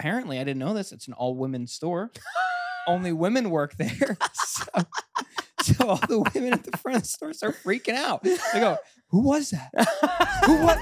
apparently, I didn't know this. It's an all-women store. Only women work there. So all the women at the front of the store start freaking out. They go, "Who was that? Who what?"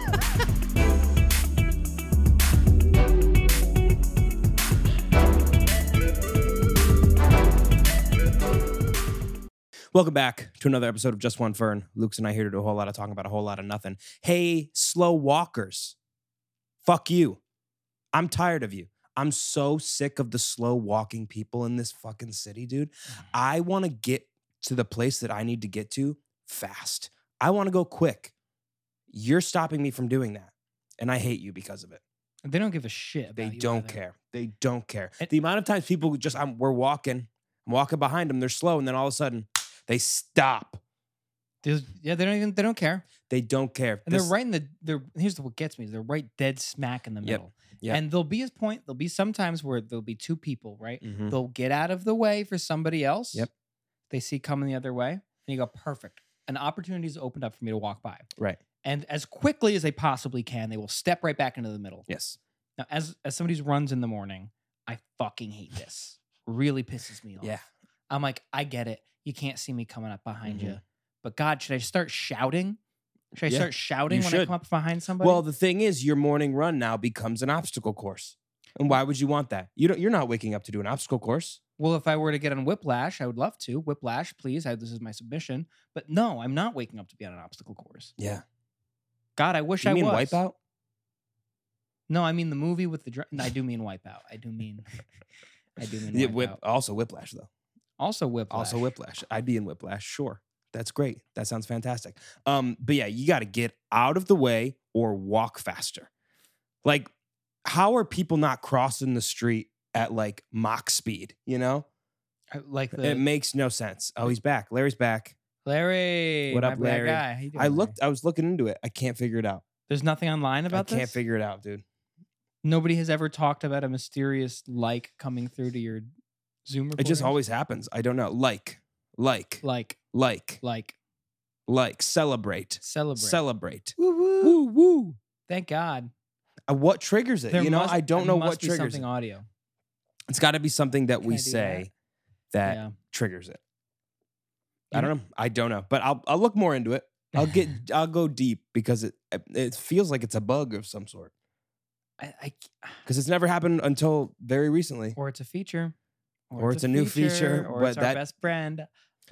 Welcome back to another episode of Just One Fern. Luke's and I here to do a whole lot of talking about a whole lot of nothing. Hey, slow walkers. Fuck you. I'm tired of you. I'm so sick of the slow walking people in this fucking city, dude. I want to get to the place that I need to get to fast. I want to go quick. You're stopping me from doing that. And I hate you because of it. They don't give a shit about They you don't either. care. They don't care. The amount of times people just, we're walking, I'm walking behind them, they're slow, and then all of a sudden, they stop. They don't care. They don't care. And they're right in here's what gets me. They're right dead smack in the middle. Yep. And there'll be some times where there'll be two people, right? Mhm. They'll get out of the way for somebody else. Yep. They see coming the other way. And you go, perfect. An opportunity's opened up for me to walk by. Right. And as quickly as they possibly can, they will step right back into the middle. Yes. Now, as somebody who runs in the morning, I fucking hate this. Really pisses me off. Yeah. I'm like, I get it. You can't see me coming up behind Mhm. you. But God, should I start shouting? Should I Yeah, start shouting you when I should. come up behind somebody? Well, the thing is, your morning run now becomes an obstacle course. And why would you want that? You're not waking up to do an obstacle course. Well, if I were to get on Whiplash, I would love to. Whiplash, please. This is my submission. But no, I'm not waking up to be on an obstacle course. Yeah. God, I wish You I mean was. Wipeout? No, I mean the movie with the... No, I do mean Wipeout. I do mean Yeah, Wipeout. also Whiplash, though. Also Whiplash. Also Whiplash. I'd be in Whiplash, sure. That's great. That sounds fantastic. But yeah, you got to get out of the way or walk faster. Like, how are people not crossing the street at like Mach speed? You know, Like it makes no sense. Oh, he's back. Larry's back. Larry. What up, my bad Larry? guy. How you doing, Larry? I was looking into it. I can't figure it out. There's nothing online about this? I can't figure it out, dude. Nobody has ever talked about a mysterious like coming through to your Zoom recordings? It just always happens. I don't know. Like, celebrate. Celebrate. Woo woo. Woo woo. Thank God. What triggers it? I don't know what triggers something it. audio. It's got to be something that we I do say that Yeah. triggers it. You I don't know. I don't know, but I'll look more into it. I'll go deep because it feels like it's a bug of some sort. Because it's never happened until very recently. Or it's a feature. Or it's a new feature, Or but it's our best friend,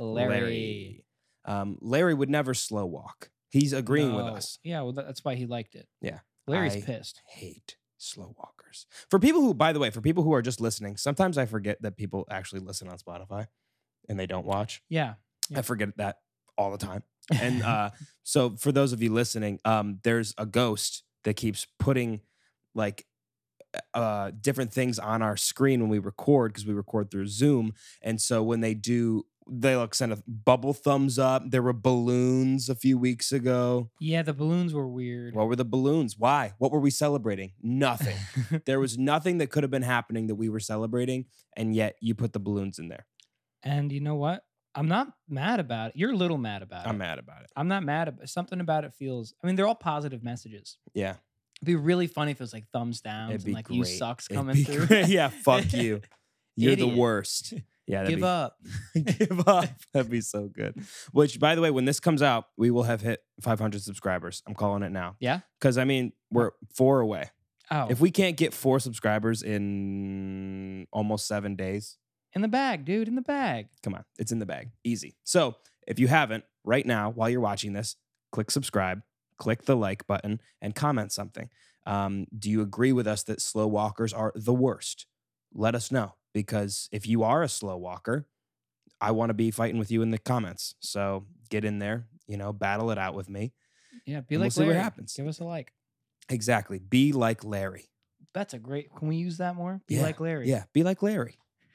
Larry. Larry would never slow walk. He's agreeing with No. us. Yeah, well, that's why he liked it. Yeah. Larry's I pissed. hate slow walkers. For people who, by the way, who are just listening, sometimes I forget that people actually listen on Spotify and they don't watch. Yeah. I forget that all the time. And so for those of you listening, there's a ghost that keeps putting like different things on our screen when we record, because we record through Zoom. And so when they do, they like send a bubble thumbs up. There were balloons a few weeks ago. Yeah, the balloons were weird. What were the balloons? Why? What were we celebrating? Nothing. There was nothing that could have been happening that we were celebrating, and yet you put the balloons in there. And you know what? I'm not mad about it. You're a little mad about it. I'm mad about it. I'm not mad about something about it feels. I mean, they're all positive messages. Yeah. It'd be really funny if it was like thumbs down It'd and be like you great. sucks It'd coming be through. great. Yeah, fuck you. You're the Idiot. worst. Yeah, Give up. Give up. That'd be so good. Which, by the way, when this comes out, we will have hit 500 subscribers. I'm calling it now. Yeah? Because, I mean, we're 4 away. Oh, If we can't get 4 subscribers in almost 7 days, in the bag, dude, in the bag. come on, it's in the bag. Easy. So if you haven't, right now, while you're watching this, click subscribe, click the like button, and comment something. Do you agree with us that slow walkers are the worst? Let us know, because if you are a slow walker, I want to be fighting with you in the comments. So get in there, battle it out with me. Yeah, be And like we'll see what Larry. happens. Give us a like. Exactly. Be like Larry. That's a great. Can we use that more? Be Yeah, like Larry. Yeah, be like Larry.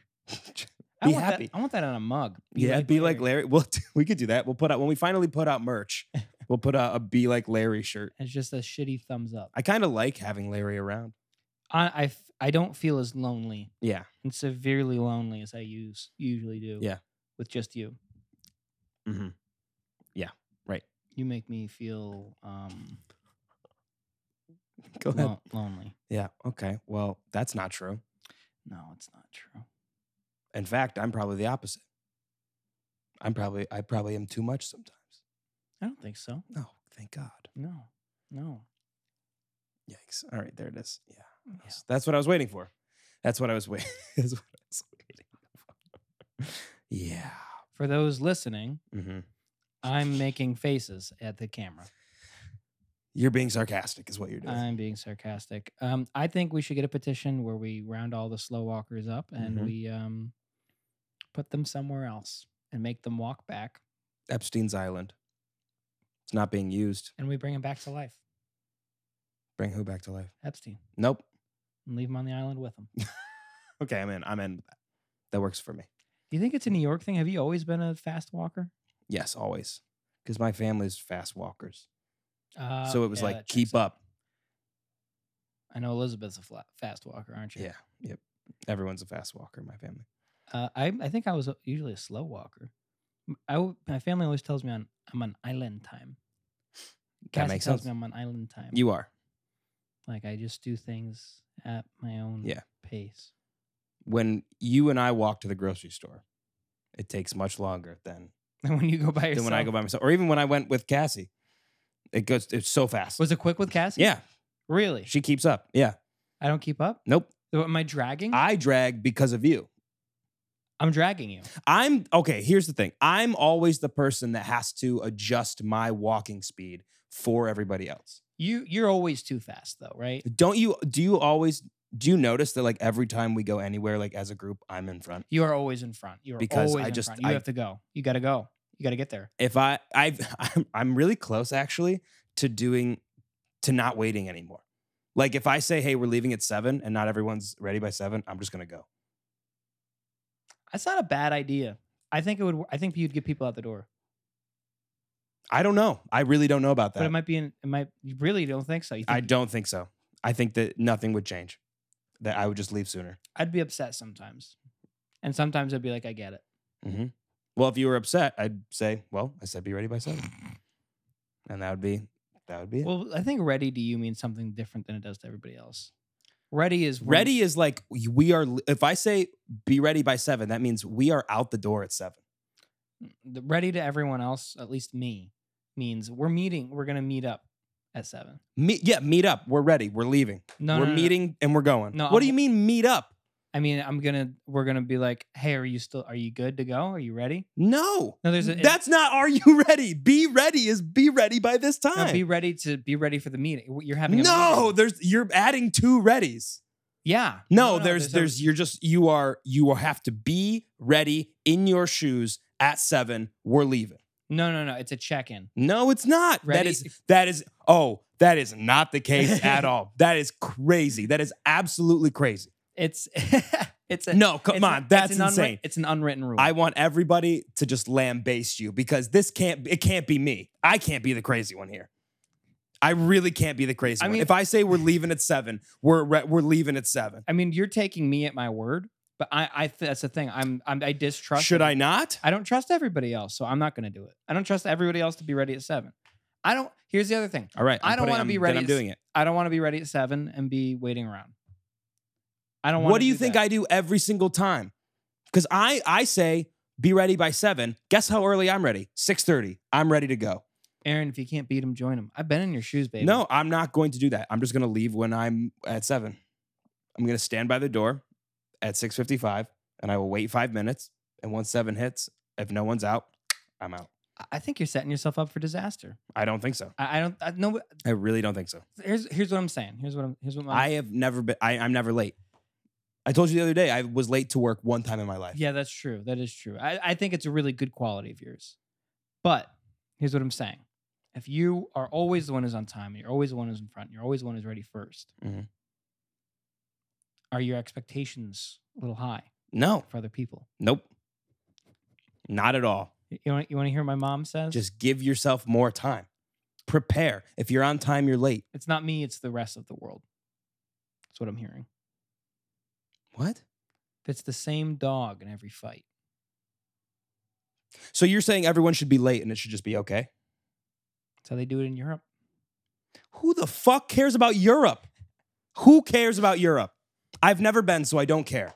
I Be want happy. That, I want that on a mug. Be like Larry. Well, we could do that. When we finally put out merch, we'll put out a Be Like Larry shirt. It's just a shitty thumbs up. I kind of like having Larry around. I don't feel as lonely Yeah. and severely lonely as I usually do. Yeah. With just you. Mm-hmm. Yeah. Right. You make me feel Go ahead. Lonely. Yeah. Okay. Well, that's not true. No, it's not true. In fact, I'm probably the opposite. I probably am too much sometimes. I don't think so. No, thank God. No. Yikes. All right, there it is. Yeah. Yeah. That's what I was waiting for. That's what I was waiting. That's what I was waiting for. Yeah. For those listening, Mm-hmm. I'm making faces at the camera. You're being sarcastic, is what you're doing. I'm being sarcastic. I think we should get a petition where we round all the slow walkers up and Mhm. we put them somewhere else and make them walk back, Epstein's Island. It's not being used. and we bring them back to life. Bring who back to life? Epstein, Nope. and leave him on the island with him. Okay, I'm in. I'm in. That works for me. Do you think it's a New York thing? Have you always been a fast walker? Yes, always. Because my family's fast walkers. So it was yeah, like, that keep checks out. up. I know Elizabeth's a fast walker, aren't you? Yeah. Yep. Everyone's a fast walker in my family. I think I was usually a slow walker. My family always tells me I'm on island time. That Cassie makes tells sense. me I'm on island time. You are. Like I just do things at my own Yeah. pace. When you and I walk to the grocery store, it takes much longer than And when you go by yourself, when I go by myself. Or even when I went with Cassie. It's so fast. was it quick with Cassie? Yeah. Really? She keeps up. Yeah. I don't keep up. Nope. So am I dragging? I drag because of you. I'm dragging you. Okay, here's the thing. I'm always the person that has to adjust my walking speed for everybody else. You're always too fast though, right? Do you notice that like every time we go anywhere, like as a group, I'm in front? You are always in front. You're Because always I in just- front. You I- have to go. You got to go. You got to get there. If I'm really close actually to not waiting anymore. Like if I say, hey, we're leaving at 7 and not everyone's ready by 7, I'm just gonna go. That's not a bad idea. I think it would. I think you'd get people out the door. I don't know. I really don't know about But that. it might be. You really don't think so? You think I don't think so. I think that nothing would change. That I would just leave sooner. I'd be upset sometimes, and sometimes I'd be like, I get it. Mm-hmm. Well, if you were upset, I'd say, well, I said be ready by 7. And that would be it. Well, I think ready to you means something different than it does to everybody else. Ready is when- Ready is like we are. If I say be ready by 7, that means we are out the door at 7. Ready to everyone else, at least me, means we're meeting. We're gonna meet up at 7. Meet up. We're ready. We're leaving. No, we're no, no, no. meeting and we're going. No, What do you mean meet up? I mean, we're gonna be like, hey, are you good to go? Are you ready? No. No, That's not are you ready? Be ready is be ready by this time. No, be ready for the meeting. You're having a No, meeting. you're adding 2 readies. Yeah. No, a- you have to be ready in your shoes at 7. We're leaving. No. It's a check-in. No, it's not. Ready? That is not the case at all. That is crazy. That is absolutely crazy. It's it's a No, come it's on. That's it's an insane. It's an unwritten rule. I want everybody to just lambaste you because it can't be me. I can't be the crazy one here. I really can't be the crazy one. mean- If I say we're leaving at 7, we're leaving at 7. I mean, you're taking me at my word, but that's the thing. I distrust. Should I not? I don't trust everybody else, so I'm not going to do it. I don't trust everybody else to be ready at 7. I don't. Here's the other thing. All right. I don't wanna be ready I'm at doing it. I don't want to be ready at 7 and be waiting around. I don't want. What do you think I do every single time? Because I say be ready by 7. Guess how early I'm ready? 6:30. I'm ready to go. Aaron, if you can't beat him, join him. I've been in your shoes, baby. No, I'm not going to do that. I'm just going to leave when I'm at 7. I'm going to stand by the door at 6:55 and I will wait 5 minutes. And once 7 hits, if no one's out, I'm out. I think you're setting yourself up for disaster. I don't think so. I don't. No. I really don't think so. Here's what I'm saying. Here's what my. I have never been, I'm never late. I told you the other day, I was late to work one time in my life. Yeah, that's true. That is true. I think it's a really good quality of yours. But here's what I'm saying. If you are always the one who's on time, you're always the one who's in front, you're always the one who's ready 1st, Mhm. are your expectations a little high No, for other people? nope. Not at all. You want to hear what my mom says? Just give yourself more time. Prepare. If you're on time, you're late. It's not me, it's the rest of the world. That's what I'm hearing. What? It's the same dog in every fight. So you're saying everyone should be late and it should just be okay? That's how they do it in Europe. Who the fuck cares about Europe? Who cares about Europe? I've never been, so I don't care.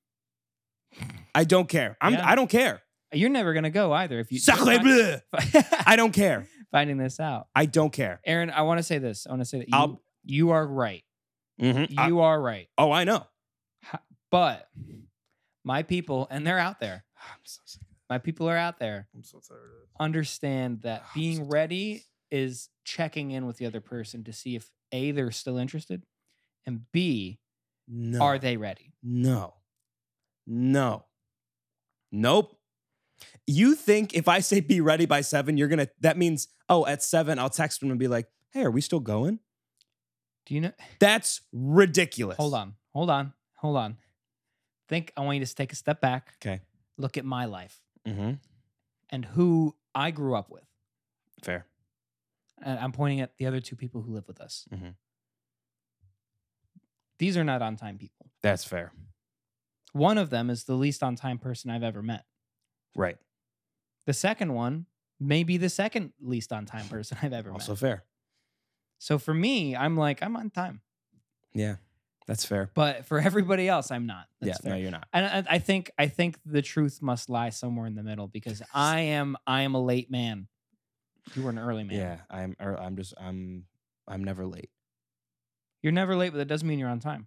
I don't care. Yeah. I don't care. You're never gonna go either if you Sacre bleu. I don't care. finding this out. I don't care. Aaron, I want to say this. I want to say that I'll- you are right. Mhm. You are right. Oh, I know. But my people, and they're out there. I'm so sick. My people are out there. I'm so tired of it. Understand that being ready is checking in with the other person to see if A, they're still interested, and B, No. are they ready? No. No. Nope. You think if I say be ready by 7, that means, oh, at 7, I'll text them and be like, hey, are we still going? Do you know? That's ridiculous. Hold on. I want you to take a step back. Okay. Look at my life Mm-hmm. and who I grew up with. Fair. And I'm pointing at the other two people who live with us. Mhm. These are not on time people. That's fair. One of them is the least on time person I've ever met. Right. The second one may be the second least on time person I've ever Also met. fair. So for me, I'm like, I'm on time. Yeah. That's fair. But for everybody else, I'm not. That's No, fair. you're not. And I think the truth must lie somewhere in the middle because I am a late man. You were an early man. Yeah. I'm never late. You're never late, but that doesn't mean you're on time.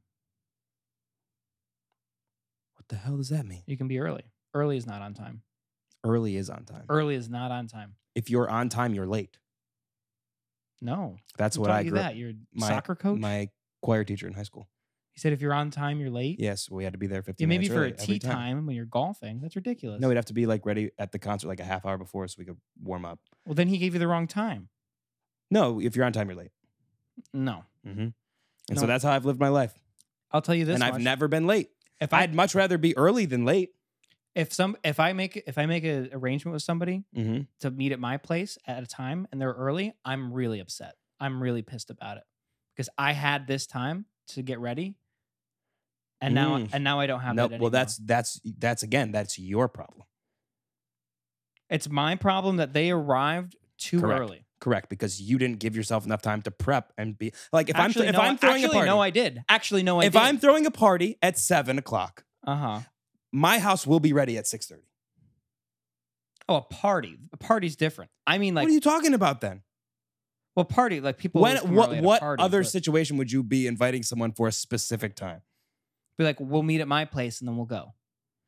What the hell does that mean? You can be early. Early is not on time. Early is on time. Early is not on time. If you're on time, you're late. No. That's Who what taught I you grew that? You're a my- soccer coach? My choir teacher in high school. He said if you're on time, you're late. Yes, we had to be there 15 Yeah, maybe minutes for a early every tea time when you're golfing. That's ridiculous. No, we'd have to be like ready at the concert like a half hour before so we could warm up. Well, then he gave you the wrong time. No, if you're on time, you're late. No. Mm-hmm. And No. so that's how I've lived my life. I'll tell you this And I've much. never been late. If I'd much rather be early than late. if I make an arrangement with somebody Mm-hmm. to meet at my place at a time and they're early, I'm really upset. I'm really pissed about it because I had this time to get ready, and now I don't have Nope. that Well, anymore. that's your problem. It's my problem that they arrived too Correct. early. Correct, because you didn't give yourself enough time to prep and be like if Actually, I'm throwing a party. no, I did. Actually, no, I if did. I'm throwing a party at 7:00, Uh-huh. my house will be ready at 6:30. Oh, a party. A party's different. I mean, like, What are you talking about then? well, party, like people. When always come early at a what party, other but situation would you be inviting someone for a specific time? be like, we'll meet at my place and then we'll go.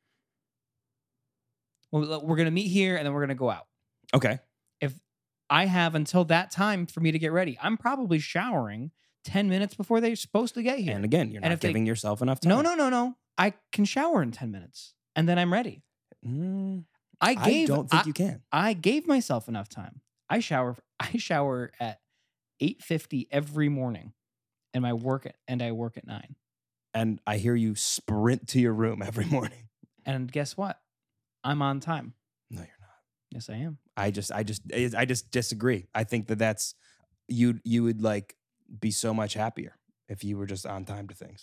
Well, we're gonna meet here and then we're gonna go out. Okay. If I have until that time for me to get ready, I'm probably showering 10 minutes before they're supposed to get here. And again, you're And not if they- giving yourself enough time. No. I can shower in 10 minutes and then I'm ready. I don't think you can. I gave myself enough time. I shower at 8:50 every morning, and I work at 9. And I hear you sprint to your room every morning. And guess what? I'm on time. No, you're not. Yes, I am. I just disagree. I think that's you would like be so much happier if you were just on time to things.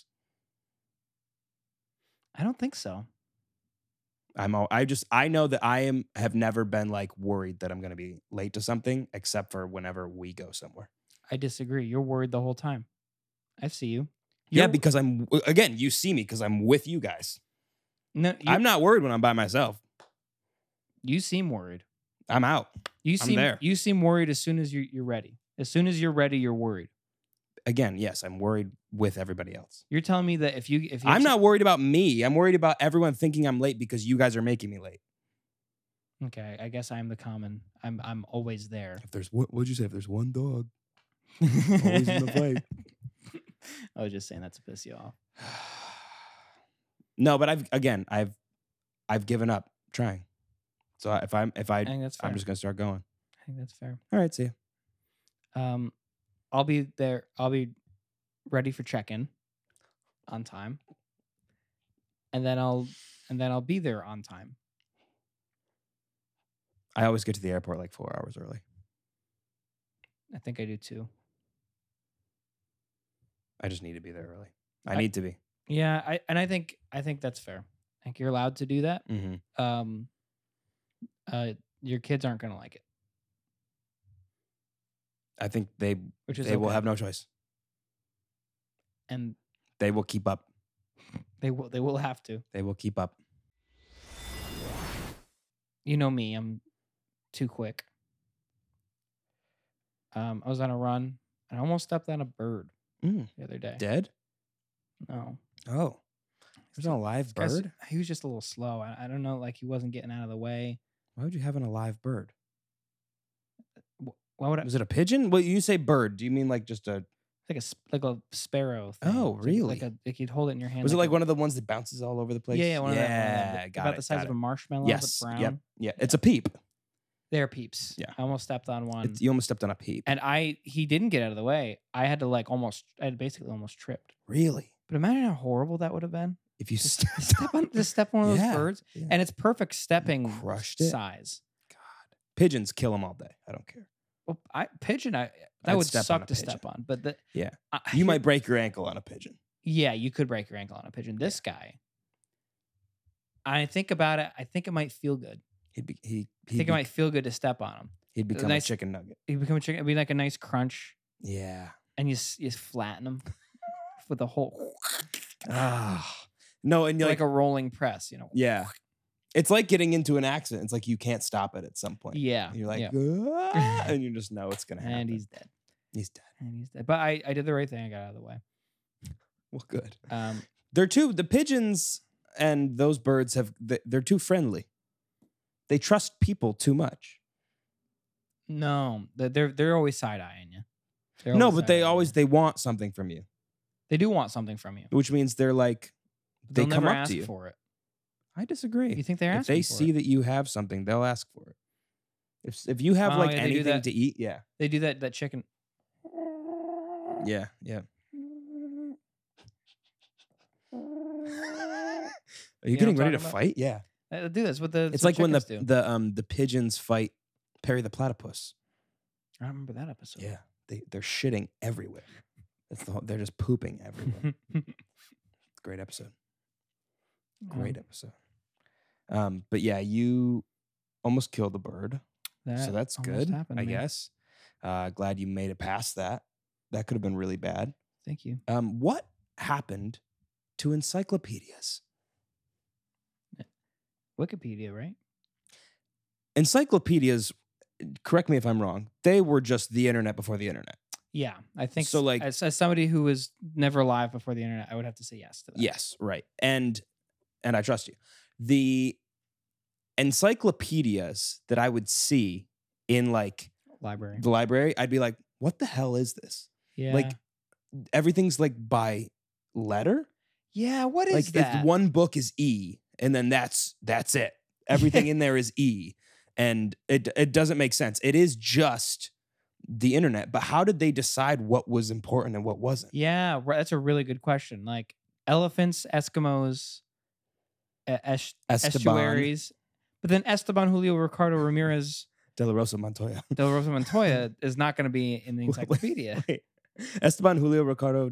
I don't think so. I know that have never been like worried that I'm going to be late to something except for whenever we go somewhere. I disagree. You're worried the whole time. I see you. Yeah, You're- because you see me because I'm with you guys. no, I'm not worried when I'm by myself. you seem worried. I'm out. You I'm seem there. You seem worried as soon as you're ready. As soon as you're ready, you're worried. Again, yes, I'm worried with everybody else. You're telling me that if you I'm not worried about me. I'm worried about everyone thinking I'm late because you guys are making me late. Okay, I guess I'm the common. I'm always there. If there's what'd you say? If there's one dog always in the fight. I was just saying that to piss you off. No, but I've given up trying. So if I think that's fair. I'm just gonna start going. I think that's fair. All right, see ya. I'll be there. I'll be ready for check-in on time, and then I'll be there on time. I always get to the airport like 4 hours early. I think I do too. I just need to be there early. I need to be. Yeah, I think that's fair. I think you're allowed to do that. Mm-hmm. Your kids aren't gonna like it. I think they which is will okay. have no choice. And They will keep up. they will have to. They will keep up. You know me, I'm too quick. I was on a run and I almost stepped on a bird Mm. the other day. Dead? No. Oh. There's an alive Guys, bird? he was just a little slow. I don't know, like he wasn't getting out of the way. Why would you have an alive bird? Why would I? Was it a pigeon? Well, you say bird. Do you mean like just a... Like a sparrow thing. Oh, It's really? like you'd hold it in your hand. Was it like a, one of the ones that bounces all over the place? Yeah, one of them. Yeah, got about it. the size got of it. a marshmallow, Yes. but brown. Yep. Yeah. It's a peep. They're peeps. Yeah. I almost stepped on one. You almost stepped on a peep. And he didn't get out of the way. I had to I had basically almost tripped. Really? But imagine how horrible that would have been. If you Just step on one of those Yeah, birds, yeah. and it's perfect stepping crushed it. size. God. Pigeons kill them all day. I don't care. Well, pigeon, that I'd would step on suck a to pigeon. step on. But Yeah. You might break your ankle on a pigeon. Yeah, you could break your ankle on a pigeon. This guy, I think about it. I think it might feel good. I think it might feel good to step on him. He'd become nice- a chicken nugget. He'd become a chicken. It'd be like a nice crunch, Yeah. and you flatten him with a whole Ah. No, and you're like like, a rolling press. yeah. It's like getting into an accident. It's like you can't stop it at some point. Yeah. You're like, yeah. "Ah," and you just know it's gonna happen. And he's dead. He's dead. And he's dead. But I did the right thing. I got out of the way. Well, good. Um, The pigeons and those birds they're too friendly. They trust people too much. no, they're always side eyeing you. No, but they want something from you, they do want something from you. which means they're like, they They'll come never up ask to you. for it. I disagree. You think they're If asking they for see it? that you have something, they'll ask for it. If you have Oh, like yeah, they do anything that. to eat, yeah, They do that chicken. yeah. Are you know getting what I'm ready to talking about? fight? Yeah. They do this with the. It's that's like when what chickens do. the pigeons fight Perry the platypus. I remember that episode. Yeah, they're shitting everywhere. They're just pooping everywhere. Great episode. Great episode. But yeah, you almost killed a bird, so that's almost good. happened, I man. guess. Glad you made it past that. That could have been really bad. Thank you. What happened to encyclopedias? Wikipedia, right? Encyclopedias, correct me if I'm wrong, they were just the internet before the internet. Yeah, I think So, like- as somebody who was never alive before the internet, I would have to say yes to that. Yes, right. And I trust you. The encyclopedias that I would see in like Library. the library, I'd be like, what the hell is this? Yeah. Like everything's like by letter. yeah. What is Like that? if one book is E, and then that's it. Everything in there is E, and it doesn't make sense. It is just the internet. But how did they decide what was important and what wasn't? Yeah, that's a really good question. Like elephants, Eskimos, Esteban estuaries, but then Esteban Julio Ricardo Ramirez De La Rosa Montoya. Del Rosa Montoya is not going to be in the encyclopedia. Wait. Esteban Julio Ricardo.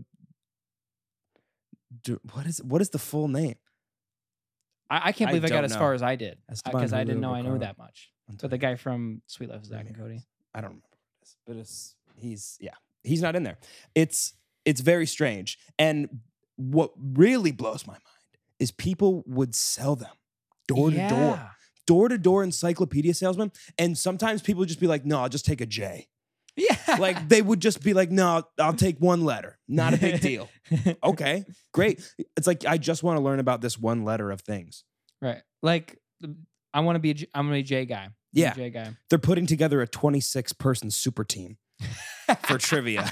What is the full name? I can't believe I got don't as know. far as I did Esteban because I didn't Julio know I knew Ricardo that much. But the guy from Sweet Life of Zach and Cody. I don't remember what it is, but he's not in there. It's very strange. And what really blows my mind is people would sell them door to door encyclopedia salesman. And sometimes people would just be like, no, I'll just take a J. Yeah. Like they would just be like, no, I'll take one letter. Not a big deal. Okay, great. It's like, I just want to learn about this one letter of things. Right. Like I'm gonna be a J guy. Yeah. J guy. They're putting together a 26-person super team for trivia.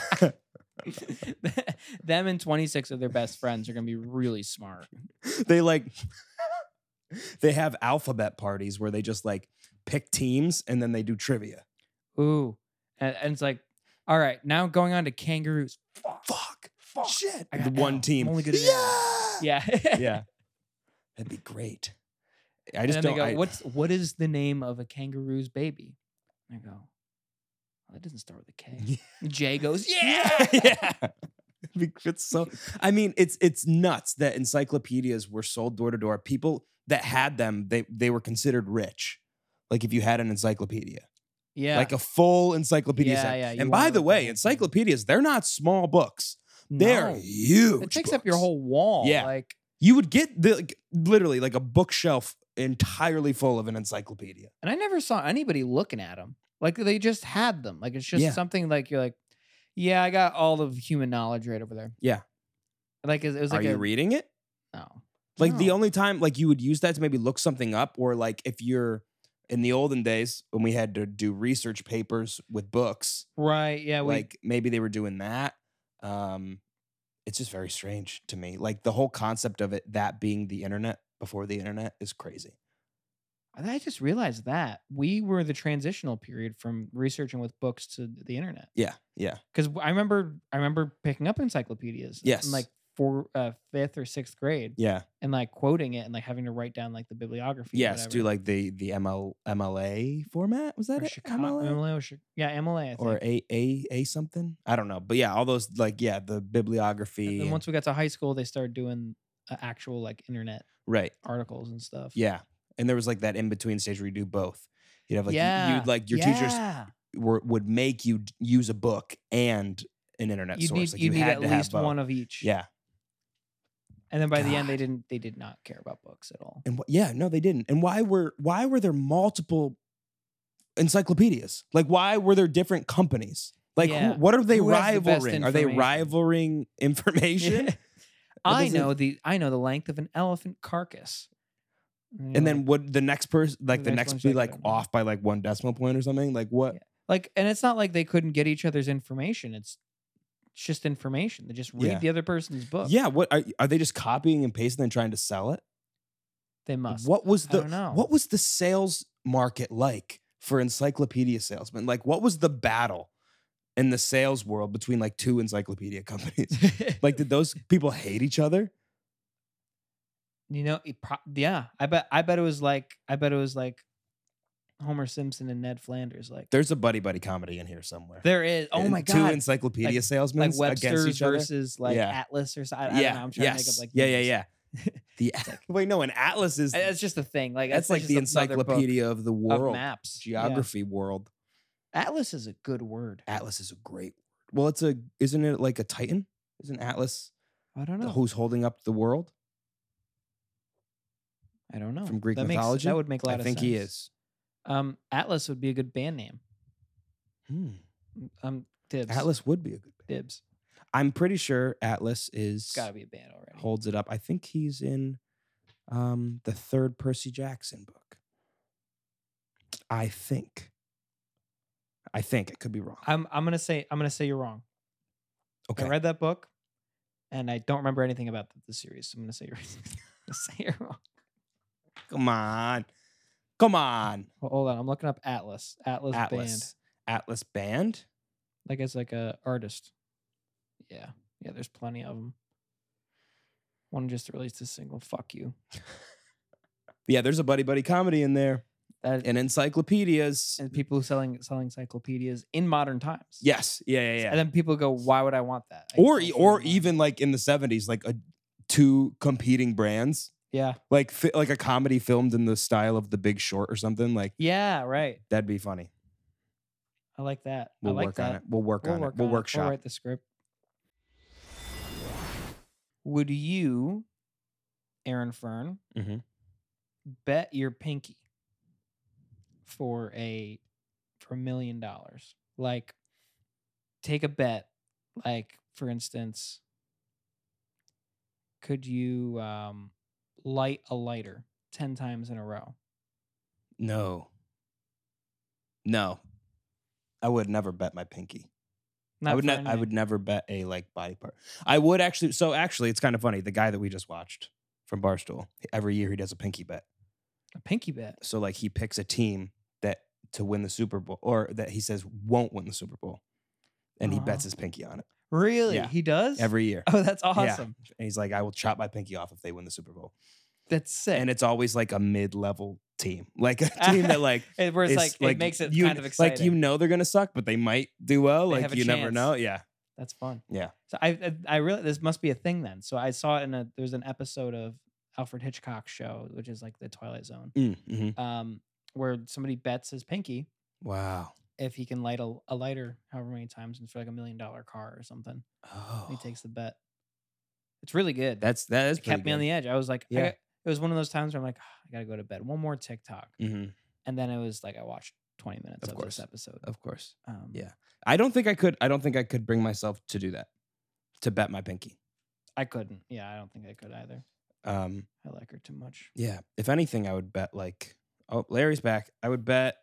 Them and 26 of their best friends are gonna be really smart. They have alphabet parties where they just like pick teams and then they do trivia. Ooh. And it's like, all right, now going on to kangaroos. Fuck. Shit. I got The one L. team. I'm only good at L. Yeah. Yeah. Yeah. That'd be great. I And just then don't. they go, what is the name of a kangaroo's baby? And I go, well, that doesn't start with a K. Jay goes, yeah. Yeah. It's so. I mean, it's nuts that encyclopedias were sold door to door. People that had them, they were considered rich. Like if you had an encyclopedia, Yeah. like a full encyclopedia Yeah, set. yeah, you And wanna by the look way, the whole thing. encyclopedias, they're not small books. They're No. huge. It takes up your books. whole wall. Yeah. Like, You would get literally like a bookshelf entirely full of an encyclopedia. and I never saw anybody looking at them. Like they just had them. Like it's just Yeah. something like you're like, yeah, I got all of human knowledge right over there. Yeah. Like it was like Are you reading it? no. Like the No. only time like you would use that to maybe look something up, or like if you're in the olden days when we had to do research papers with books, Right. Yeah. like maybe they were doing that. It's just very strange to me. Like the whole concept of it, that being the internet before the internet, is crazy. I just realized that we were the transitional period from researching with books to the internet. Yeah. Yeah. Because I remember picking up encyclopedias. Yes. In like 5th or 6th grade, Yeah. and like quoting it and like having to write down like the bibliography. or Yes. whatever. Do like the MLA format. Was that Or it? Chicago, MLA or yeah, MLA. I think. Or a something? I don't know. But yeah, all those like the bibliography. And then and- once we got to high school, they started doing actual like internet right. articles and stuff. Yeah. And there was like that in between stage where you do both. You'd have like yeah, you'd like your teachers yeah. would make you use a book and an internet You'd source. need, Like you'd you need had at to have least both. one of each. Yeah. And then by the end, God. they did not care about books at all. And no, they didn't. And why were there multiple encyclopedias? Like why were there different companies? Like Yeah. what are they Who has the best rivaling? Are they information? rivaling information? I doesn't- know the length of an elephant carcass. And then would the next person like the The next next one's be like, like I don't know. off by like 1 decimal point or something? Like what? Yeah. Like, and it's not like they couldn't get each other's information. It's just information. They just read Yeah. the other person's book. Yeah, what are they just copying and pasting and trying to sell it? They must. What was I don't know. what was the sales market like for encyclopedia salesmen? Like what was the battle in the sales world between like two encyclopedia companies? Like did those people hate each other? You know, yeah. I bet it was like Homer Simpson and Ned Flanders. Like There's a buddy comedy in here somewhere. there is. Oh And my two god. encyclopedia salesmen Like against Webster's each other. versus like Yeah. Atlas or something. I don't know. I'm trying to make up like names. yeah. The wait, no, an atlas is It's just a thing. Like that's like just the another book encyclopedia of the of world, maps. geography world. Yeah. Atlas is a good word. Atlas is a great word. Well, isn't it like a titan? Isn't Atlas I don't know. who's holding up the world I don't know. from Greek that mythology? that would make a lot I of think sense. he is. Atlas would be a good band name. Dibs. Atlas would be a good band. Dibs. I'm pretty sure Atlas is It's got to be a band already. holds it up. I think he's in the third Percy Jackson book. I think it could be wrong. I'm gonna say you're wrong. Okay. I read that book, and I don't remember anything about the series. So I'm gonna say you're wrong. Come on. Hold on, I'm looking up Atlas. Atlas band. Atlas band. Like as like a artist. Yeah, there's plenty of them. One just released a single. Fuck you. Yeah, there's a buddy comedy in there. That, And encyclopedias. and people who selling encyclopedias in modern times. Yes. Yeah. And then people go, "Why would I want that?" Or even like in the 70s, like two competing brands. yeah, Like a comedy filmed in the style of The Big Short or something. Like yeah, right. that'd be funny. I like that. We'll I like work that. on it. We'll work on it. We'll We'll workshop. write the script. Would you, Aaron Fern, Mhm. bet your pinky for $1 million? Like, take a bet. Like, for instance, could you light a lighter 10 times in a row? No. I would never bet my pinky. Not for I anything. would never bet a like body part. I would actually. So actually, it's kind of funny. The guy that we just watched from Barstool, every year he does a pinky bet. A pinky bet. So like he picks a team that to win the Super Bowl, or that he says won't win the Super Bowl, and he bets his pinky on it Really? Yeah. He does? every year. Oh, that's Yeah. awesome. And he's like, I will chop my pinky off if they win the Super Bowl. That's sick. And it's always like a mid-level team, like a team that like Where it's is, like, it makes it you, kind of exciting. Like you know they're gonna suck, but they might do well. They Like have a you never chance. know. Yeah. That's fun. Yeah. So I really, this must be a thing then. So I saw it there's an episode of Alfred Hitchcock's show, which is like the Twilight Zone, Mm-hmm. where somebody bets his pinky Wow. if he can light a lighter however many times and for like $1 million car or something. Oh, He takes the bet. It's really good. that is It pretty kept me on good. the edge. I was like, Yeah. it was one of those times where I'm like, I gotta go to bed. One more TikTok, Mhm. and then it was like I watched 20 minutes Of of course. this episode. Of course. Yeah, I don't think I could. I don't think I could bring myself to do that. To bet my pinky. I couldn't. Yeah, I don't think I could either. Um, I like her too much. yeah. If anything, I would bet like. Oh, Larry's back. I would bet.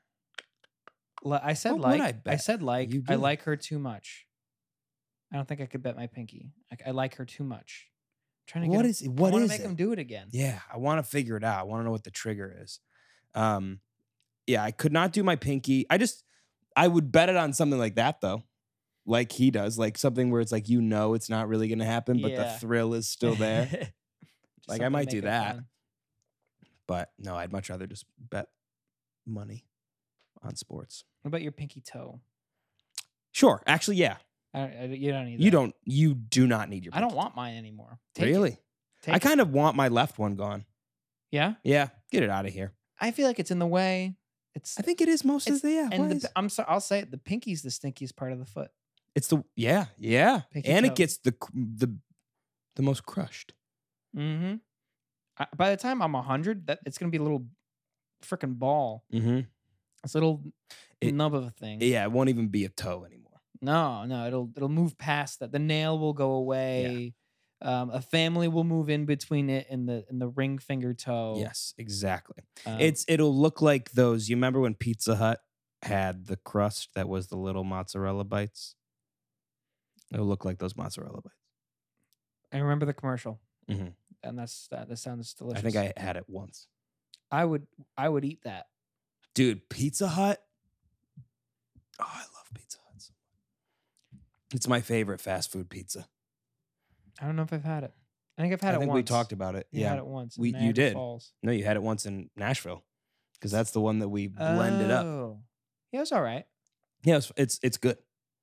I said What would like. I I bet? said like. You I did. like her too much. I don't think I could bet my pinky. I like her too much. I'm trying to get What him, is it? I What wanna is make it? him do it again. Yeah, I want to figure it out. I want to know what the trigger is. Yeah, I could not do my pinky. I would bet it on something like that though, like he does, like something where it's like it's not really gonna happen, but the Yeah. thrill is still there. Just Like, I something to might do make it that. fun. But no, I'd much rather just bet money on sports. What about your pinky toe? Sure, actually, yeah. You don't need. You that. You do not need your. I don't pinky want mine anymore. toe. Take it. Really. Take I it. kind of want my left one gone. Yeah. Yeah, get it out of here. I feel like it's in the way. It's I think it is most of the and I'm sorry. I'll say it. The pinky's the stinkiest part of the foot. It's the yeah, Pinky and toe. it gets the most crushed. Mm-hmm. By the time I'm 100, that it's gonna be a little freaking ball. Mm-hmm. It's a little It- nub of a thing. Yeah, it won't even be a toe anymore. No, it'll move past that. The nail will go away. A family will move in between it and the ring finger toe. Yes, exactly. Um, It'll look like those. You remember when Pizza Hut had the crust that was the little mozzarella bites? It'll look like those mozzarella bites. I remember the commercial, Mhm. and that sounds delicious. I think I had it once. I would eat that. Dude, Pizza Hut. Oh, I love Pizza Hut so much. It's my favorite fast food pizza. I don't know if I've had it. I think I've had it once. we talked about it. You Yeah. had it once. in You Niagara did. Falls. No, you had it once in Nashville because that's the one that we blended up. Oh. Yeah, it's all right. Yeah, it's good.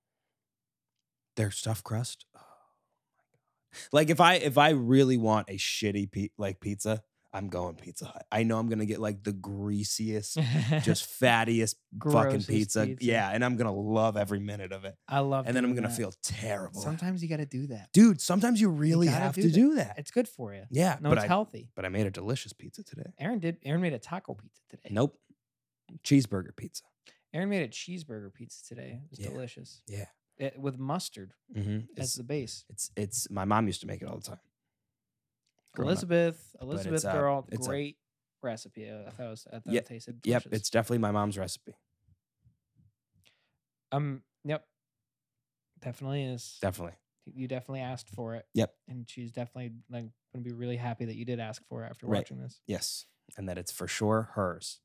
Their stuffed crust. Oh my god! Like if I really want a shitty pizza, I'm going Pizza Hut. I know I'm gonna get like the greasiest, just fattiest fucking Grossest pizza. Yeah, and I'm gonna love every minute of it. I love. And then I'm doing gonna that. feel terrible. Sometimes you got to do that. Dude, sometimes you really gotta have do to that. do that. It's good for you. Yeah, No, it's healthy. but I made a delicious pizza today. Aaron made a taco pizza today. Nope, cheeseburger pizza. Aaron made a cheeseburger pizza today. It was Yeah. delicious. Yeah, With mustard mm-hmm. as the base. It's my mom used to make it all the time. growing up. Elizabeth it's, girl, it's a- great recipe. I thought Yep, it tasted Yep, delicious. it's definitely my mom's recipe. Yep. Definitely is. Definitely. You definitely asked for it. Yep. And she's definitely like gonna be really happy that you did ask for it after Right. watching this. Yes, and that it's for sure hers.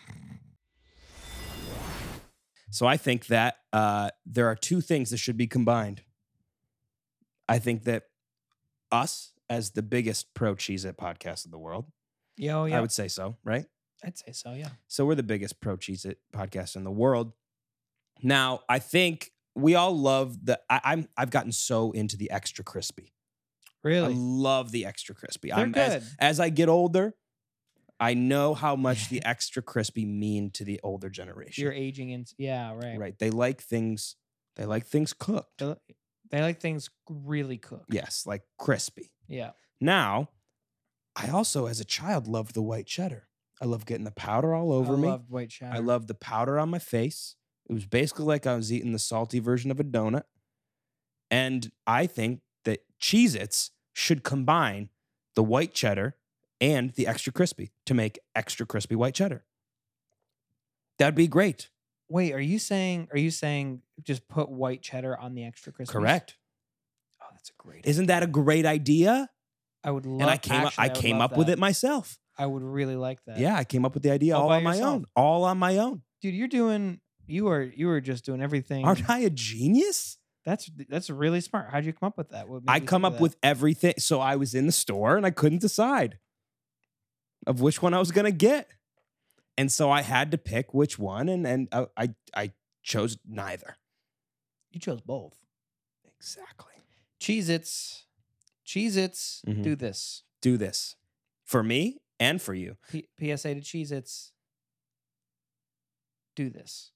So I think that there are two things that should be combined. I think that us, as the biggest pro Cheez-It podcast in the world, Yeah, yeah. I would say so, right? I'd say so, yeah. So we're the biggest pro Cheez-It podcast in the world. Now, I think we all love I've gotten so into the extra crispy. I Really? love the extra crispy. They're good. As I get older, I know how much the extra crispy mean to the older generation. You're aging into right. Right. They like things cooked. They like things really cooked. Yes, like crispy. Yeah. Now, I also as a child loved the white cheddar. I love getting the powder all over I me. loved white cheddar. I love the powder on my face. It was basically like I was eating the salty version of a donut. And I think that Cheez-Its should combine the white cheddar and the extra crispy to make extra crispy white cheddar. That'd be great. Wait, are you saying just put white cheddar on the extra crispy? Correct. Oh, that's a great. Isn't that a great idea? I would love. And I came up with it myself. I would really like that. Yeah, I came up with the idea All all by on my yourself. own. All on my own. Dude, you were just doing everything. Aren't I a genius? That's really smart. How'd you come up with that? What made I you come think of up that? with everything. So I was in the store and I couldn't decide of which one I was going to get. And so I had to pick which one. And I chose neither. You chose both. Exactly. Cheez-Its, Mhm. do this. Do this for me and for you. PSA to Cheez-Its, do this.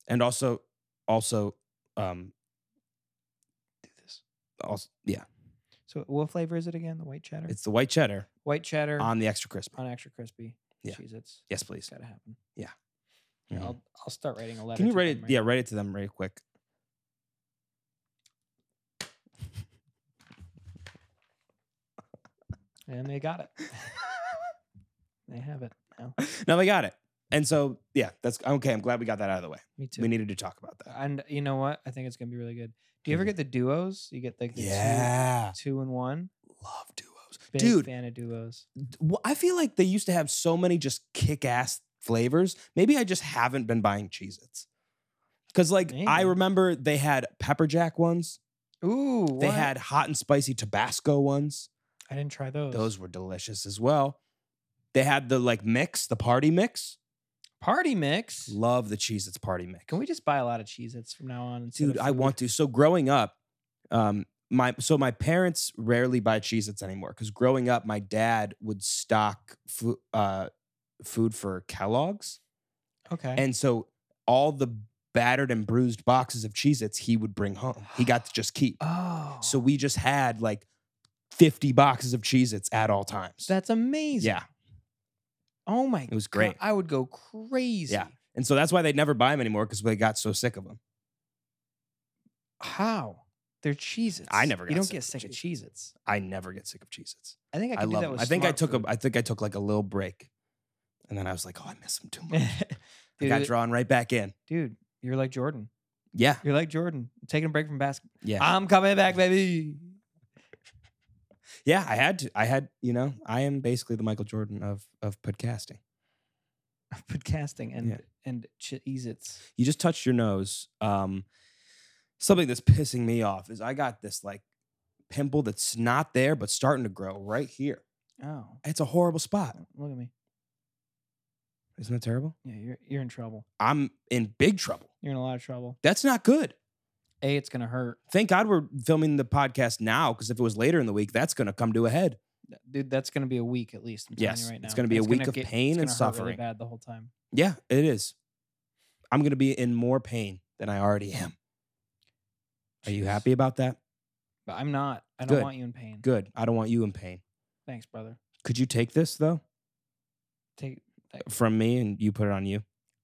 And also, Do this. yeah, So what flavor is it again? The white cheddar. it's the white cheddar white cheddar on the extra crispy. on extra crispy. Yeah. Cheez-Its. Yes, please. Gotta happen. Yeah. Here, Mhm. I'll start writing a letter. Can you to write them it? Yeah, now. write it to them really quick. And they got it. They have it now. No, they got it. And so, yeah, that's okay. I'm glad we got that out of the way. Me too. We needed to talk about that. And you know what? I think it's gonna be really good. Do you ever Mhm. get the duos? You get like the Yeah. two in one. Love duos. Big Dude, fan of duos. I feel like they used to have so many just kick-ass flavors. Maybe I just haven't been buying Cheez-Its. Because, like, I Maybe. remember they had pepper jack ones. Ooh, They what? had hot and spicy Tabasco ones. I didn't try those. Those were delicious as well. They had the, like, mix, the party mix. Party mix. Love the Cheez-Its party mix. Can we just buy a lot of Cheez-Its from now on? instead Dude, of I food? want to. So growing up, my parents rarely buy Cheez-Its anymore because growing up, my dad would stock food for Kellogg's. Okay. And so all the battered and bruised boxes of Cheez-Its he would bring home. He got to just keep. oh, So we just had like 50 boxes of Cheez-Its at all times. that's amazing. Yeah. Oh my. It was great. I would go crazy. Yeah. And so that's why they'd never buy them anymore because they got so sick of them. How? They're Cheez-Its. I never You got don't sick get of sick of Cheez-Its. Cheez-Its. I never get sick of Cheez-Its. I think I I could do love that them. with I think I Smart took like a little break. And then I was like, oh, I miss them too much. food. I got Dude, drawn right back in. dude, you're like Jordan. Yeah. You're like Jordan. Taking a break from basketball. Yeah. I'm coming back, baby. Yeah, I had, I am basically the Michael Jordan of podcasting. Podcasting and Yeah. and Cheez-Its. You just touched your nose. Something that's pissing me off is I got this like pimple that's not there but starting to grow right here. Oh, It's a horrible spot. look at me. Isn't that terrible? Yeah, you're in trouble. I'm in big trouble. You're in a lot of trouble. That's not good. It's gonna hurt, Thank God we're filming the podcast now because if it was later in the week, that's going to come to a head. dude. That's gonna be a week at least. I'm telling Yes, you right now. it's gonna be a week of pain it's and gonna hurt really suffering. bad the whole time. Yeah, it is. I'm going to be in more pain than I already am. Are you Jeez. happy about that? But I'm not. I don't Good. want you in pain. Good. I don't want you in pain. Thanks, brother. Could you take this though Take from me and you put it on you?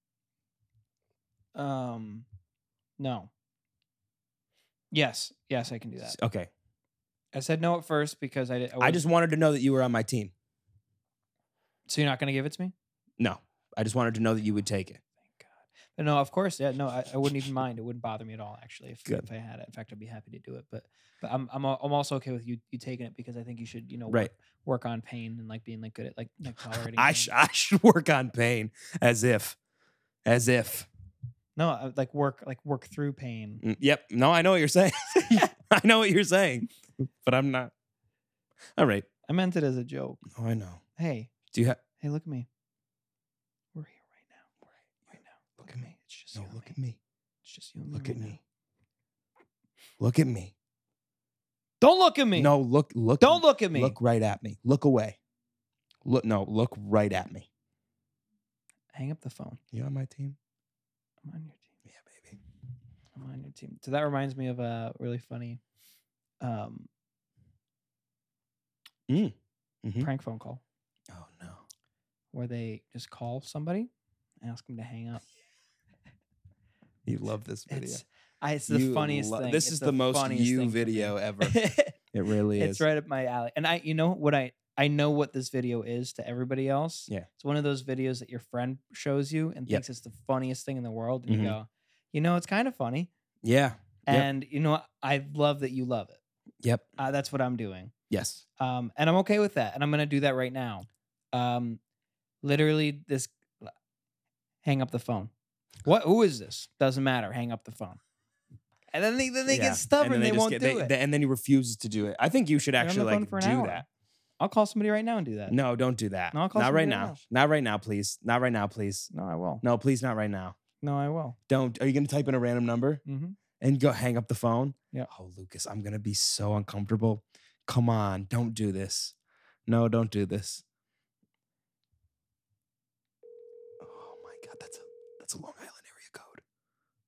no. Yes, I can do that. Okay. I said no at first because I just wanted to know that you were on my team. So you're not gonna give it to me? No, I just wanted to know that you would take it. Thank God. But no, of course, yeah, no, I wouldn't even mind. It wouldn't bother me at all, actually, if Good. I had it. In fact, I'd be happy to do it. But I'm also okay with you taking it because I think you should, Right. work on pain and like being like good at like tolerating. I pain. should work on pain as if. No, like work through pain. Yep. No, I know what you're saying. I know what you're saying, but I'm not. All right. I meant it as a joke. Oh, I know. Hey, Do you have? look at me. We're here right now. Right now. Look at me. It's just No, you and look me. at me. It's just you and me. Look right at now. me. Look at me. Don't look at me. No, look. Don't look at me. Look right at me. Look away. Look right at me. Hang up the phone. You on my team? I'm on your team. Yeah, baby. I'm on your team. So that reminds me of a really funny Mhm. prank phone call Oh no. where they just call somebody, ask them to hang up. You love this video. It's the funniest thing. This It's is the most funniest you thing for me. video ever. It really It's is. right up my alley. And I know what this video is to everybody else. Yeah. It's one of those videos that your friend shows you and Yep. thinks it's the funniest thing in the world. And Mhm. you go, it's kind of funny. Yeah. Yep. And I love that you love it. Yep. That's what I'm doing. Yes. And I'm okay with that. And I'm going to do that right now. Literally hang up the phone. Who is this? Doesn't matter. Hang up the phone. And then they Yeah. get stubborn. And They then won't just do it. And then he refuses to do it. I think you should They're on the actually phone like for an do hour. that. I'll call somebody right now and do that. No, don't do that. No, I'll call not right somebody right now. now. Not right now, please. Not right now, please. No, I will. No, please, not right now. No, I will. Don't. Are you going to type in a random number Mm-hmm. and go hang up the phone? Yeah. Oh, Lucas, I'm going to be so uncomfortable. Come on, don't do this. No, don't do this. Oh my God, that's a Long Island area code.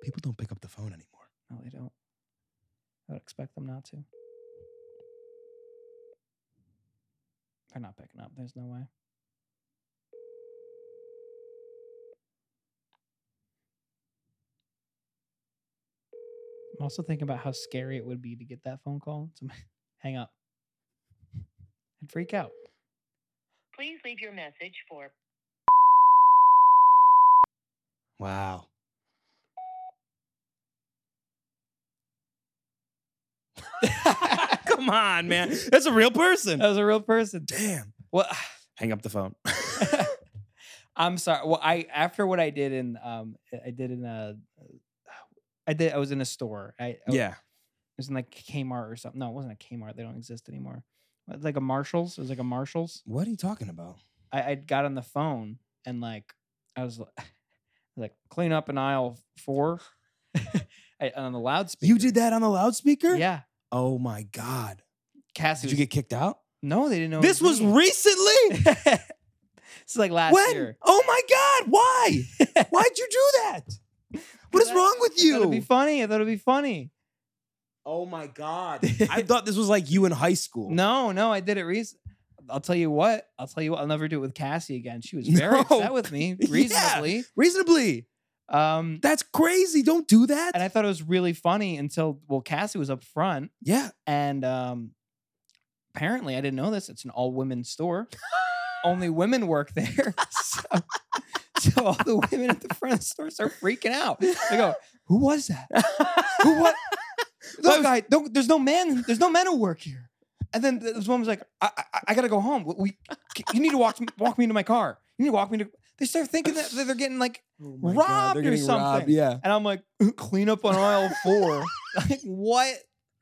People don't pick up the phone anymore. No, they don't. I would expect them not to. They're not picking up. There's no way. I'm also thinking about how scary it would be to get that phone call. So hang up. I'd freak out. Please leave your message for Wow. Come on, man. That's a real person. That was a real person. Damn. Well, Hang up the phone. I'm sorry. Well, after what I did in I was in a store. I Yeah. It was in like Kmart or something. No, it wasn't a Kmart. They don't exist anymore. Like a Marshalls. It was like a Marshalls. What are you talking about? I got on the phone and like I was like clean up in aisle 4 on the loudspeaker. You did that on the loudspeaker? Yeah. Oh my God. Cassie. Did you get kicked out? No, they didn't know. This was recently? This is like last When? year. Oh my God. Why? Why'd you do that? What is wrong with I thought it'd be you? funny. I thought it'd be funny. Oh my God. I thought this was like you in high school. No, I did it recently. I'll tell you what. I'll never do it with Cassie again. She was very No. upset with me, reasonably. Reasonably. That's crazy. Don't do that. And I thought it was really funny until Cassie was up front, Yeah. and apparently I didn't know this. It's an all women store. Only women work there. So all the women at the front of the store start freaking out. They go, "Who was that? Who what? Look, guy, there's no men who work here." And then this woman's like, I gotta go home. You need to walk me into my car. You need to walk me to. They start thinking that they're getting like robbed or something. Yeah. And I'm like, clean up on aisle 4. Like, what?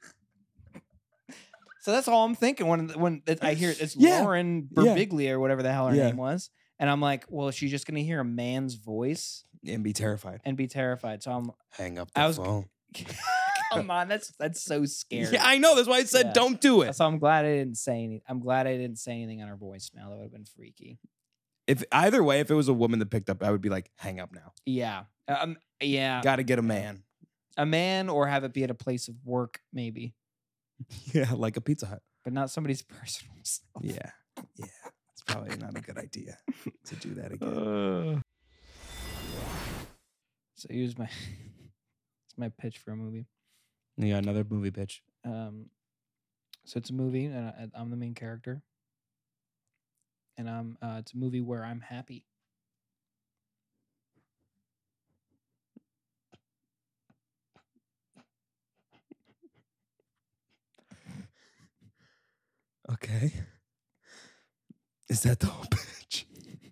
So that's all I'm thinking when I hear it's Lauren Berbiglia or whatever the hell her name was. And I'm like, well, is she just gonna hear a man's voice And be terrified. So I'm Hang up the phone. come on, that's so scary. Yeah, I know. That's why I said Yeah. don't do it. So I'm glad I didn't say anything. I'm glad I didn't say anything on her voicemail. That would have been freaky. If either way, if it was a woman that picked up, I would be like, hang up now. Yeah. Yeah. Got to get a man. A man, or have it be at a place of work, maybe, Yeah, like a Pizza Hut. but not somebody's personal stuff. Yeah. Yeah. It's probably not a good idea to do that again. So here's my it's my pitch for a movie. Yeah, another movie pitch. So it's a movie, and I'm the main character, and it's a movie where I'm happy. Okay. Is that the whole pitch?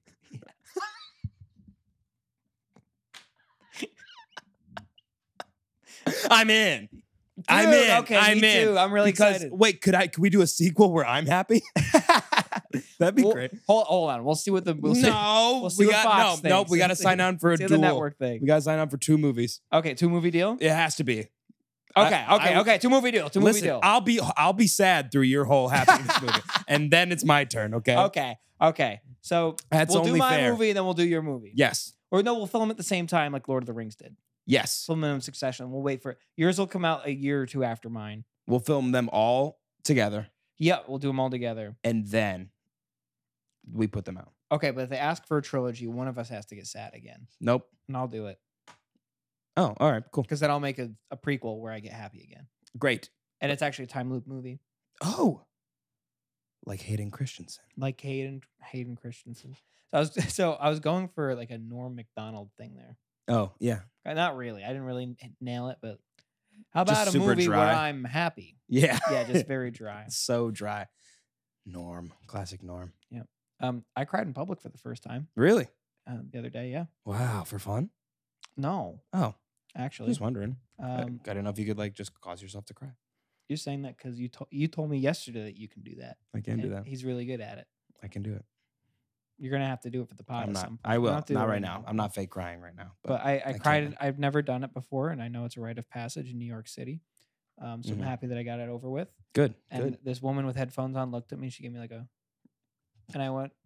I'm in. I'm Dude, in. okay, I'm me in. too. I'm really because, excited. Wait, could we do a sequel where I'm happy? That'd be great. Hold on. We'll see what the we'll see We what got Fox no. thinks. We got to sign on for a see duel. the network thing. We got to sign on for 2 movies. Okay, 2 movie deal. It has to be. Okay, I- 2 movie deal. 2 Listen, movie deal. I'll be sad through your whole happiness movie, and then it's my turn. Okay. Okay. So That's we'll do only my fair. movie, and then we'll do your movie. Yes. Or no, we'll film at the same time, like Lord of the Rings did. Yes. Film them in succession. We'll wait for yours. Will come out a year or 2 after mine. We'll film them all together, Yeah, we'll do them all together. and then we put them out. Okay, but if they ask for a trilogy, one of us has to get sad again, Nope. and I'll do it Oh, all right. Cool. because then I'll make a prequel where I get happy again, Great. and it's actually a time loop movie, Oh, like Hayden Christensen. like Hayden Christensen. So I was going for like a Norm Macdonald thing there. Oh, yeah. Not really. I didn't really nail it, but how Just about a super movie where dry. I'm happy? Yeah. Yeah, just very dry. So dry. Norm. Classic Norm. I cried in public for the first time Really? the other day. Yeah. Wow. For fun? No, Oh, actually. just wondering. I Um, didn't know if you could like just cause yourself to cry. you're saying that because you told me yesterday that you can do that. I can do and that. He's really good at it. I can do it. You're gonna have to do it for the pod. I'm at not. some point. I You don't will. have to do Not it right now. I'm not fake crying right now. But I I cried. can. I've never done it before, and I know it's a rite of passage in New York City. So I'm Mhm. happy that I got it over with. Good. And Good. this woman with headphones on looked at me. She gave me like a, and I went.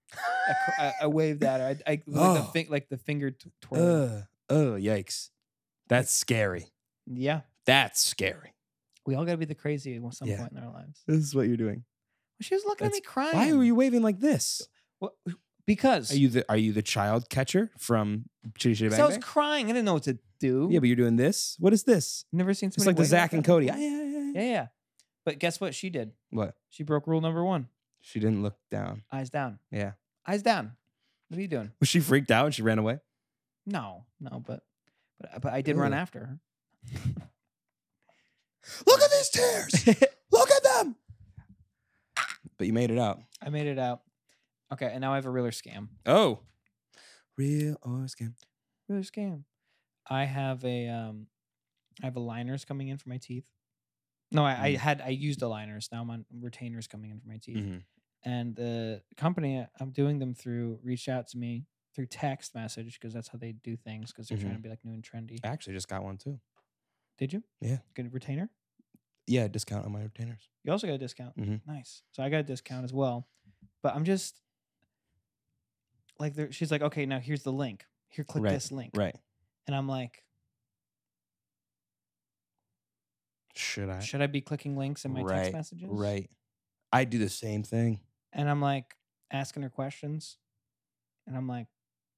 I waved at her. I like Oh. like the finger twirl. Oh, yikes. That's scary. Yeah. That's scary. We all got to be the crazy at some Yeah. point in our lives. This is what you're doing. She was looking at me crying. Why were you waving like this? What? Because Are you the child catcher from Chitty Chitty Bang I was Bang? crying. I didn't know what to do. Yeah, but you're doing this. What is this? Never seen It's somebody like the wave Zach and that Cody. before. Yeah. But guess what she did? What? She broke rule number 1. She didn't look down. Eyes down. Yeah. Eyes down. What are you doing? Was she freaked out and she ran away? No, but I did run Ugh. after her. Look at these tears. Look at them. But you made it out. I made it out. Okay, and now I have a realer scam. Oh. Real or scam? Realer scam. I have aligners coming in for my teeth. No, I used aligners. Now I'm on retainers coming in for my teeth. Mm-hmm. And the company I'm doing them through reached out to me through text message because that's how they do things because they're trying to be like new and trendy. I actually just got one too. Did you? Yeah. Good retainer? Yeah, discount on my retainers. You also got a discount. Mhm. Nice. So I got a discount as well. But I'm just like, she's like, okay, now here's the link. Here, click Right, this link. Right. And I'm like, Should I? should I be clicking links in my text Right, messages? Right. I do the same thing. And I'm like asking her questions. And I'm like,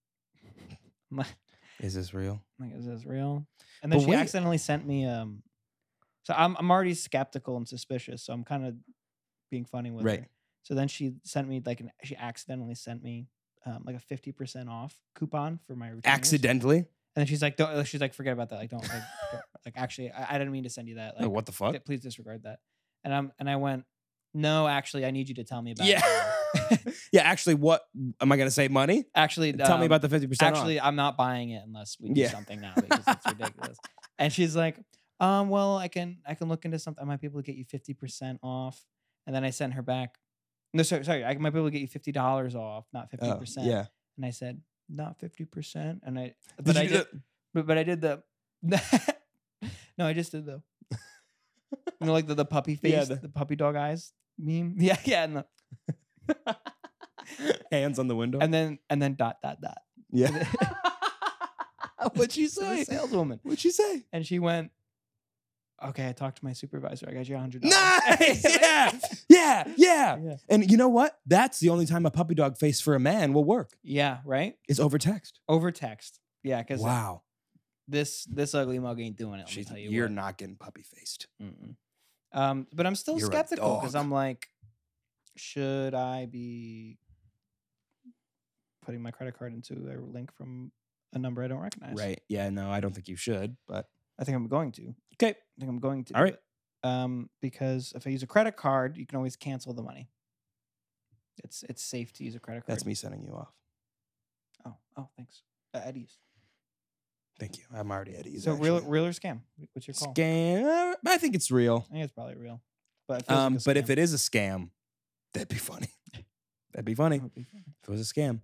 Is this real? is this real? And then But she wait. accidentally sent me so I'm already skeptical and suspicious, so I'm kind of being funny with Right. her. So then she sent me she accidentally sent me like a 50% off coupon for my retainers. Accidentally? And then she's like, don't, she's like, forget about that. Like, don't like actually I didn't mean to send you that. Like, Oh, what the fuck? please disregard that. And I went, no, actually, I need you to tell me about Yeah. it. Yeah, actually, what am I gonna say? Money? Actually, Tell me about the 50% off. actually, I'm not buying it unless we do Yeah. something now because it's ridiculous. And she's like, well, I can look into something. I might be able to get you 50% off. And then I sent her back. No, sorry, I might be able to get you $50 off, not 50%. Yeah. And I said, not 50%. And I, Did but you I do did, but I did the, no, I just did the, like the puppy face, Yeah, the puppy dog eyes meme. Yeah. And, Hands on the window. and then dot. Yeah. What'd she To the say? saleswoman. What'd she say? And she went, okay, I talked to my supervisor. I got you $100. Nice. Yeah. Yeah. And you know what? That's the only time a puppy dog face for a man will work. Yeah, right? Is over text. Over text. Yeah, because Wow. this ugly mug ain't doing it. Let me tell you You're what. not getting puppy faced. Mm-mm. But I'm still You're a skeptical because dog. I'm like, should I be putting my credit card into a link from a number I don't recognize? Right. Yeah, no, I don't think you should, but I think I'm going to. okay. I think I'm going to. All right. Because if I use a credit card, you can always cancel the money. It's safe to use a credit card. That's me sending you off. Oh, thanks. At ease. Thank you. I'm already at ease. So real actually. or scam? What's your call? Scam. I think it's real. I think it's probably real. But it feels like a But if scam. it is a scam, that'd be funny. That'd be funny It would be fun. if it was a scam.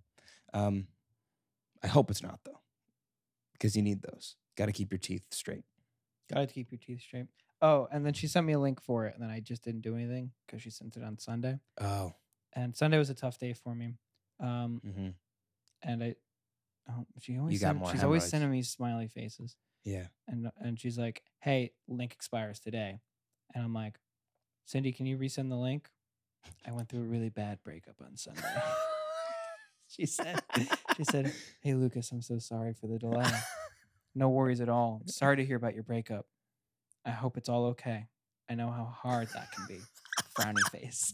I hope it's not though, because you need those. Got to keep your teeth straight. Gotta keep your teeth straight. Oh, and then she sent me a link for it, and then I just didn't do anything because she sent it on Sunday. Oh. And Sunday was a tough day for me. Mm-hmm. And she always got more she's always hemorrhoids. sending me smiley faces. Yeah. And she's like, hey, link expires today. And I'm like, Cindy, can you resend the link? I went through a really bad breakup on Sunday. she said, hey, Lucas, I'm so sorry for the delay. No worries at all. Sorry to hear about your breakup. I hope it's all okay. I know how hard that can be. Frowny face.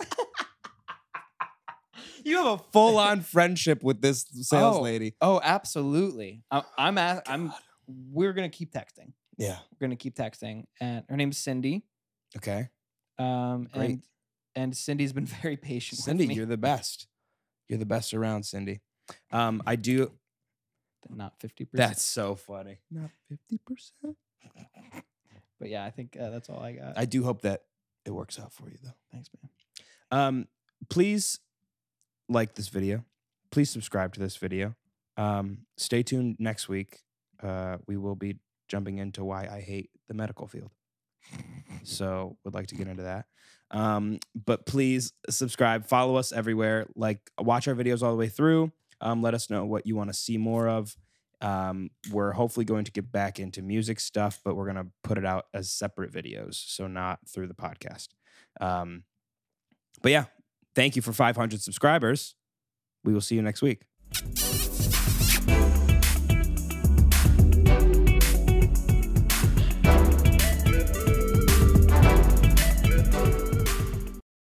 You have a full-on friendship with this sales lady. Oh, absolutely. We're gonna keep texting. Yeah. We're gonna keep texting, and her name's Cindy. Okay. Great. And Cindy's been very patient. Cindy, with me. you're the best. You're the best around, Cindy. I do. Not 50%. That's so funny. Not 50%. But yeah, I think that's all I got. I do hope that it works out for you, though. Thanks, man. Please like this video. Please subscribe to this video. Stay tuned next week. We will be jumping into why I hate the medical field. So would like to get into that. But please subscribe, follow us everywhere. Like, watch our videos all the way through. Let us know what you want to see more of. We're hopefully going to get back into music stuff, but we're going to put it out as separate videos, so not through the podcast. But yeah, thank you for 500 subscribers. We will see you next week.